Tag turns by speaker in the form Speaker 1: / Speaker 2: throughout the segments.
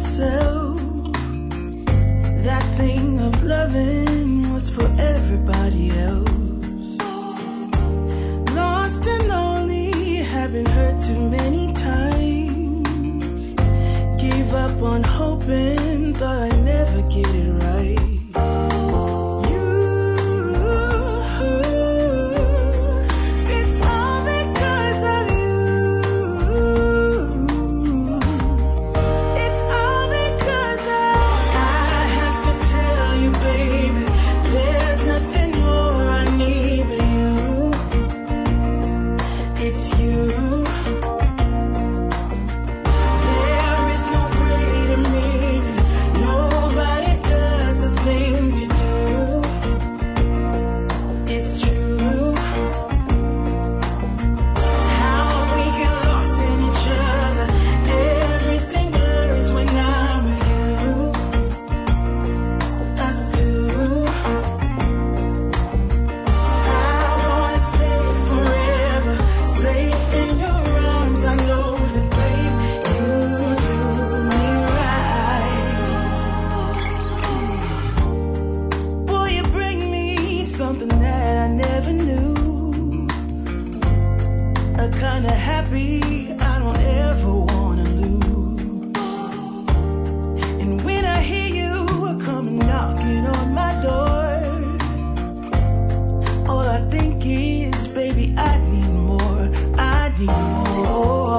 Speaker 1: myself. That thing of loving was for everybody else. Lost and lonely, having hurt too many times. Gave up on hoping, thought I'd never get it right. Something that I never knew. A kind of happy I don't ever wanna lose. And when I hear you come knocking on my door, all I think is, baby, I need more. I need more.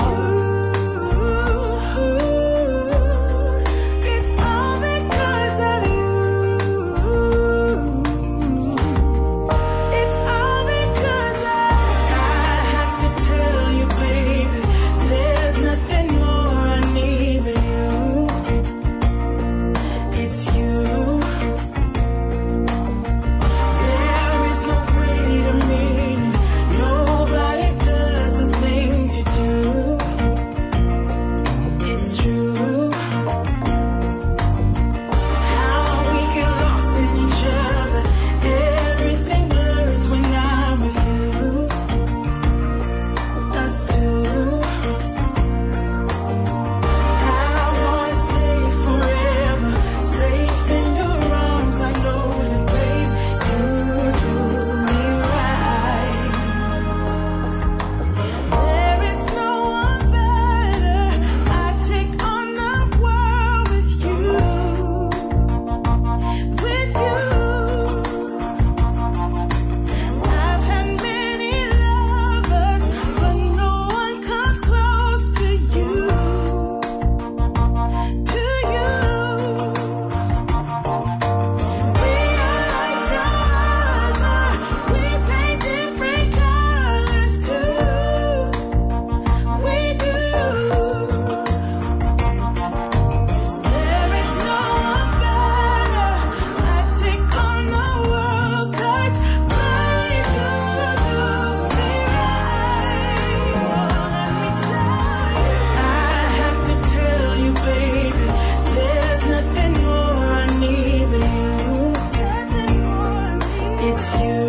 Speaker 1: It's you.